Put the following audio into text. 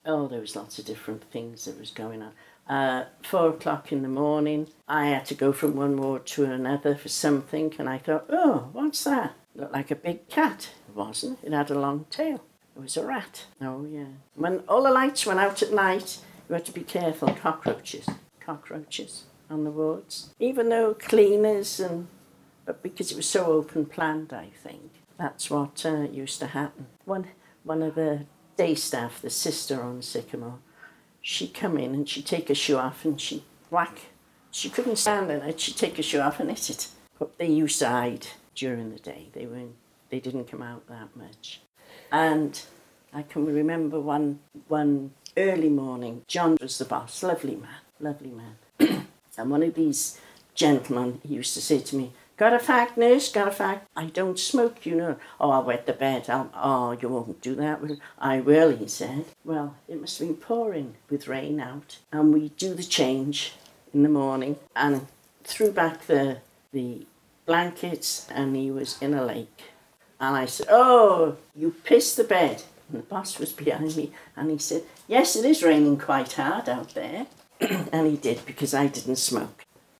Oh, there was lots of different things that was going on. 4 o'clock in the morning, I had to go from one ward to another for something, and I thought, oh, what's that? Looked like a big cat. It wasn't. It had a long tail. It was a rat. Oh, yeah. When all the lights went out at night, you had to be careful. Cockroaches on the wards. Even though cleaners but because it was so open planned, I think. That's what used to happen. One of the day staff, the sister on Sycamore, she'd come in and she'd take her shoe off and she'd whack. She couldn't stand in it. She'd take her shoe off and hit it. But they used to hide during the day. They didn't come out that much. And I can remember one early morning, John was the boss, lovely man. And one of these gentlemen, he used to say to me, got a fag, nurse, got a fag? I don't smoke, you know. Oh, I'll wet the bed. You won't do that. Well, I will, he said. Well, it must have been pouring with rain out. And we do the change in the morning and threw back the blankets, and he was in a lake. And I said, oh, you pissed the bed. And the boss was behind me, and he said, yes, it is raining quite hard out there. And he did, because I didn't smoke.